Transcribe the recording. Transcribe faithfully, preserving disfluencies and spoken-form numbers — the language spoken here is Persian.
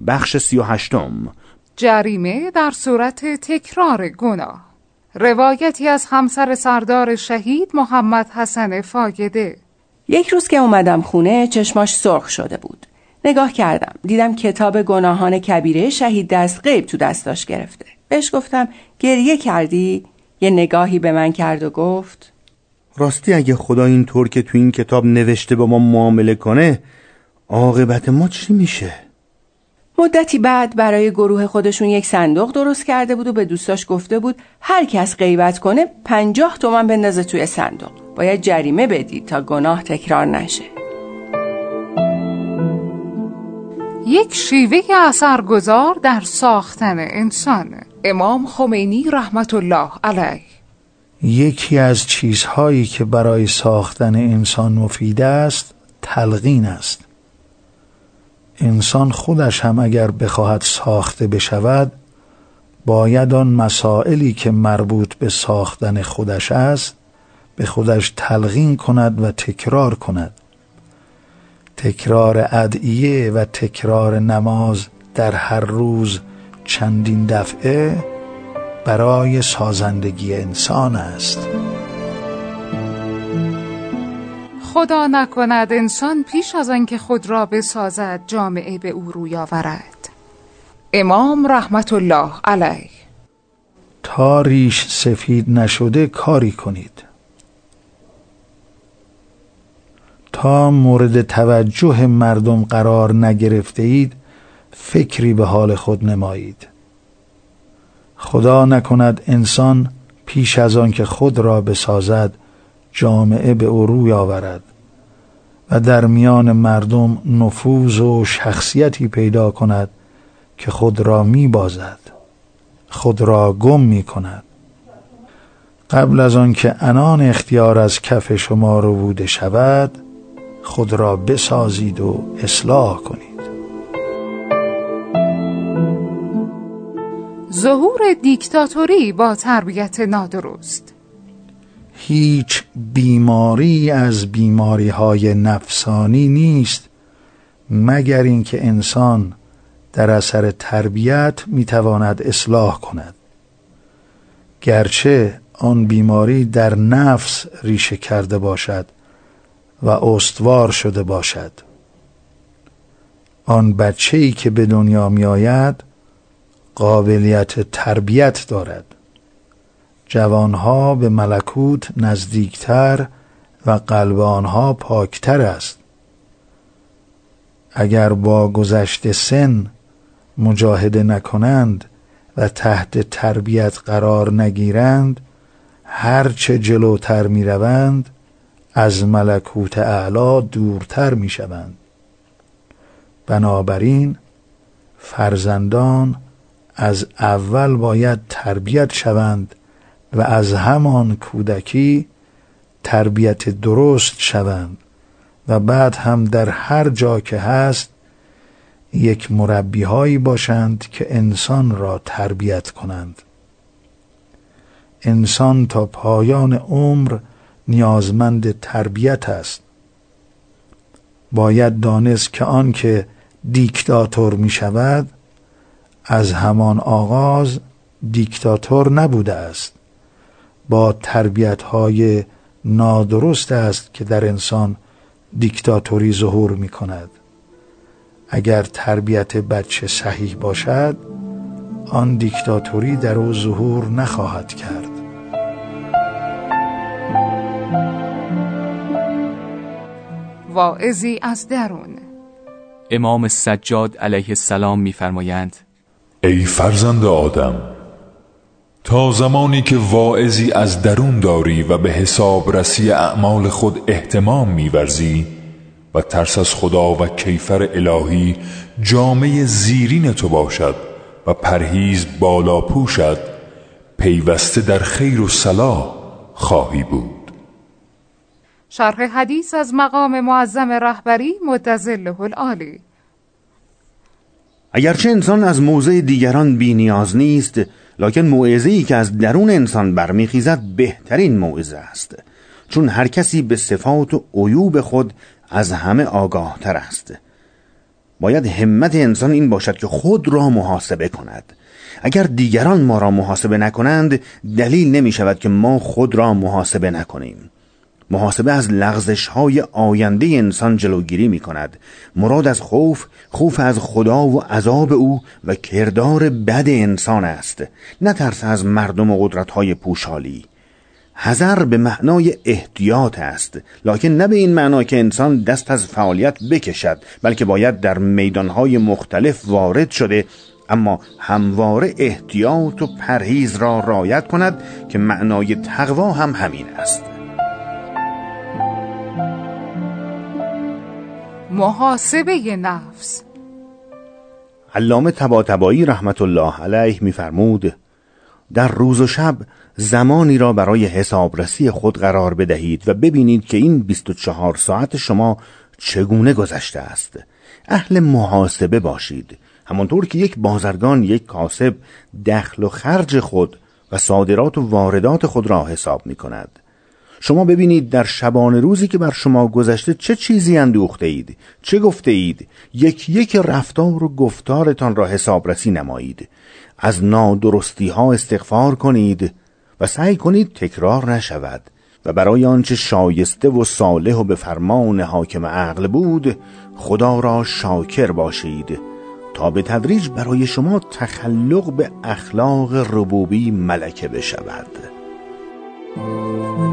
بخش سی و هشتم. جریمه در صورت تکرار گناه. روایتی از همسر سردار شهید محمد حسن فاقده. یک روز که اومدم خونه چشماش سرخ شده بود. نگاه کردم، دیدم کتاب گناهان کبیره شهید دست غیب تو دستاش گرفته. بهش گفتم گریه کردی؟ یه نگاهی به من کرد و گفت راستی اگه خدا اینطور که تو این کتاب نوشته با ما معامله کنه، عاقبت ما چی میشه؟ مدتی بعد برای گروه خودشون یک صندوق درست کرده بود و به دوستاش گفته بود هر کس غیبت کنه پنجاه تومن بندازه توی صندوق. باید جریمه بدید تا گناه تکرار نشه. یک شیوه اثرگذار در ساختن انسان. امام خمینی رحمت الله علیه. یکی از چیزهایی که برای ساختن انسان مفید است تلقین است. انسان خودش هم اگر بخواهد ساخته بشود باید آن مسائلی که مربوط به ساختن خودش است به خودش تلقین کند و تکرار کند. تکرار ادعیه و تکرار نماز در هر روز چندین دفعه برای سازندگی انسان است. خدا نکند انسان پیش از آن که خود را بسازد جامعه به او روی آورد. امام رحمت الله علیه. تا ریش سفید نشده کاری کنید. تا مورد توجه مردم قرار نگرفته اید فکری به حال خود نمایید. خدا نکند انسان پیش از آن که خود را بسازد جامعه به او روی آورد و در میان مردم نفوذ و شخصیتی پیدا کند که خود را می بازد، خود را گم می کند. قبل از آن که عنان اختیار از کف شما ربوده شود خود را بسازید و اصلاح کنید. ظهور دیکتاتوری با تربیت نادرست. هیچ بیماری از بیماری های نفسانی نیست مگر اینکه انسان در اثر تربیت میتواند اصلاح کند، گرچه آن بیماری در نفس ریشه کرده باشد و استوار شده باشد. آن بچه‌ای که به دنیا می آید قابلیت تربیت دارد. جوانها به ملکوت نزدیکتر و قلب آنها پاکتر است. اگر با گذشت سن مجاهده نکنند و تحت تربیت قرار نگیرند، هرچه جلوتر می روند از ملکوت اعلی دورتر می شوند. بنابراین فرزندان از اول باید تربیت شوند و از همان کودکی تربیت درست شوند و بعد هم در هر جا که هست یک مربی هایی باشند که انسان را تربیت کنند. انسان تا پایان عمر نیازمند تربیت است. باید دانست که آن که دیکتاتور می شود از همان آغاز دیکتاتور نبوده است. با تربیت های نادرست است که در انسان دیکتاتوری ظهور می کند. اگر تربیت بچه صحیح باشد آن دیکتاتوری در او ظهور نخواهد کرد. واعظی از درون. امام سجاد علیه السلام می‌فرمایند: ای فرزند آدم، تا زمانی که واعظی از درون داری و به حسابرسی اعمال خود اهتمام می‌ورزی و ترس از خدا و کیفر الهی جامه زیرین تو باشد و پرهیز بالا پوشد، پیوسته در خیر و صلاح خواهی بود. شرح حدیث از مقام معظم رهبری مدظله العالی. اگرچه انسان از موضع دیگران بی نیاز نیست، لکن موعظه‌ای که از درون انسان برمیخیزد بهترین موعظه است، چون هر کسی به صفات و عیوب خود از همه آگاه تر است. باید همت انسان این باشد که خود را محاسبه کند. اگر دیگران ما را محاسبه نکنند، دلیل نمی شود که ما خود را محاسبه نکنیم. محاسبه از لغزش‌های آینده انسان جلوگیری می کند. مراد از خوف، خوف از خدا و عذاب او و کردار بد انسان است، نه ترس از مردم و قدرت‌های پوشالی. حذر به معنای احتیاط است، لکن نه به این معنا که انسان دست از فعالیت بکشد، بلکه باید در میدانهای مختلف وارد شده اما همواره احتیاط و پرهیز را رعایت کند که معنای تقوا هم همین است. محاسبه نفس. علامه طباطبایی رحمت الله علیه می‌فرمود در روز و شب زمانی را برای حسابرسی خود قرار بدهید و ببینید که این بیست و چهار ساعت شما چگونه گذشته است. اهل محاسبه باشید، همانطور که یک بازرگان، یک کاسب دخل و خرج خود و صادرات و واردات خود را حساب می کند. شما ببینید در شبانه روزی که بر شما گذشته چه چیزی اندوخته اید، چه گفته اید، یک یک رفتار و گفتارتان را حسابرسی نمایید. از نادرستی ها استغفار کنید و سعی کنید تکرار نشود و برای آنچه شایسته و صالح و به فرمان حاکم عقل بود خدا را شاکر باشید تا به تدریج برای شما تخلق به اخلاق ربوبی ملکه بشود.